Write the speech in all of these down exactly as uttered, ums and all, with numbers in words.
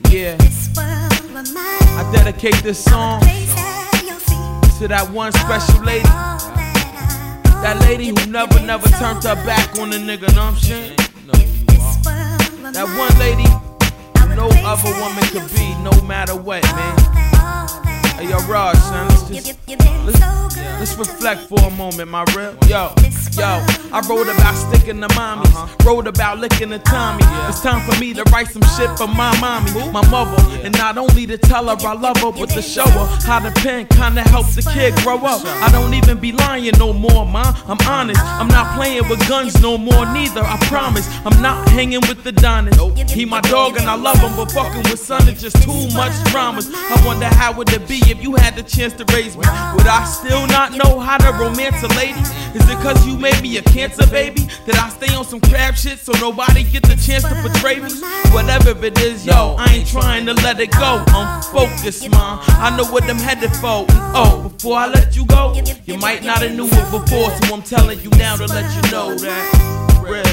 Yeah, I dedicate this song to that one special lady. That lady who never, never turned her back on a nigga, know what I'm saying? That one lady who no other woman could be, no matter what, man. Hey, yo, Raj, son, let's just, let's, let's reflect for a moment, my real. Yo, yo, I wrote about sticking to mommies, uh-huh. wrote about licking the Tommy. Yeah. It's time for me to write some shit for my mommy, my mother. Yeah. And not only to tell her I love her, but to show her how the pen kinda helps the kid grow up. I don't even be lying no more, ma. I'm honest. I'm not playing with guns no more, neither. I promise. I'm not hanging with the Donnas. He my dog and I love him, but fucking with son is just too much dramas. I wonder how would it be if you had the chance to raise me? Would I still not know how to romance a lady? Is it cause you made me a cancer baby? Did I stay on some crab shit so nobody get the chance to betray me? Whatever it is, yo, I ain't trying to let it go. I'm focused, mom. I know what I'm headed for. And oh, before I let you go, you might not have knew it before, so I'm telling you now to let you know that real.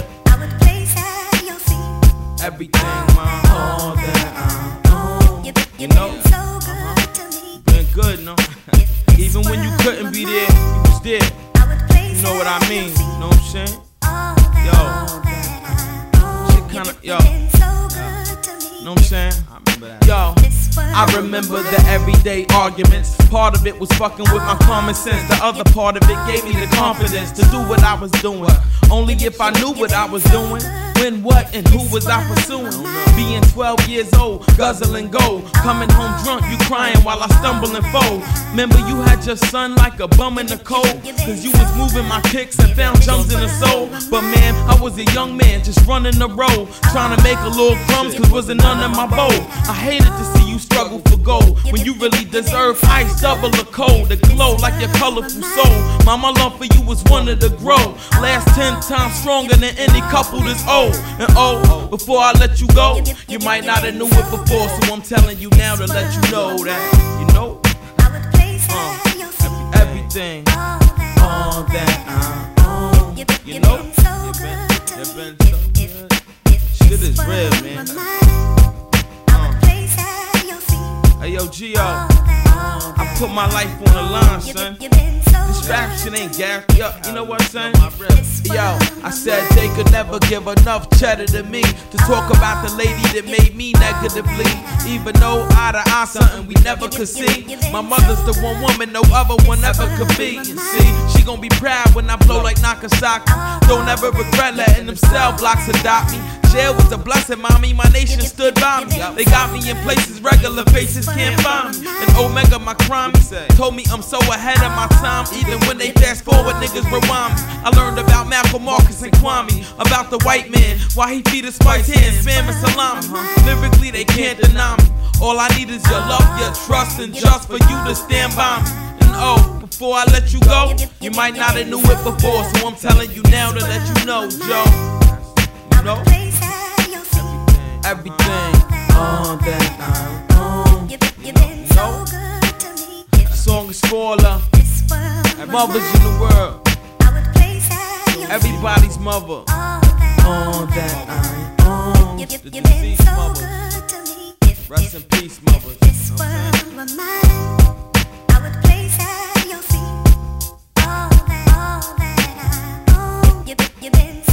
Everything, mom, all that I own. You know, uh-huh. Been good, no? Even when you couldn't be there, you was there. You know what I mean? You know what I'm saying? Yo, shit kinda, yo. You know what I'm saying? I remember that. Yo, I remember the everyday arguments. Part of it was fucking with my common sense. The other part of it gave me the confidence to do what I was doing. Only if I knew what I was doing. When, what, and who was I pursuing? Being twelve years old, guzzling gold. Coming home drunk, you crying while I stumble and fold. Remember you had your son like a bum in the cold, cause you was moving my kicks and found gems in the soul. But man, I was a young man just running the road, trying to make a little crumbs cause wasn't none in my bowl. I hated to see you struggle for gold when you really deserve ice, double the cold, the glow like your colorful soul. Mama love for you was one of the grow. Last ten times stronger than any couple that's old. And oh, before I let you go, you might not have knew it before, so I'm telling you now to let you know that, you know, uh, everything, all that I own. You know, you've been, you've been so good. Shit is real, man. Uh. Hey yo, G O, I put my life on the line, son. Distraction ain't gas. Yo, you know what I'm saying? Yo, I said they could never give enough cheddar to me to talk about the lady that made me negatively. Even though eye to eye something we never could see. My mother's the one woman no other one ever could be. And see, she gon' be proud when I blow like Nagasaki. Don't ever regret letting them cell blocks adopt me. Jail was a blessing, mommy. My nation stood by me. They got me in places regular faces can't find me. And Omega, my crime, told me I'm so ahead of my time. Even when they fast forward, niggas rewind me. I learned about Malcolm Marcus and Kwame, about the white man, why he feed us spice hands, spam and salami. Lyrically, they can't deny me. All I need is your love, your trust, and just for you to stand by me. And oh, before I let you go, you might not have knew it before, so I'm telling you now to let you know, Joe. You know, everything, all that I own. You know, that song is for love. Mothers in the world, everybody's mother. All that I own. The deceased mothers. Rest in peace, mothers. I would place at your feet. All that, all that I own. You've been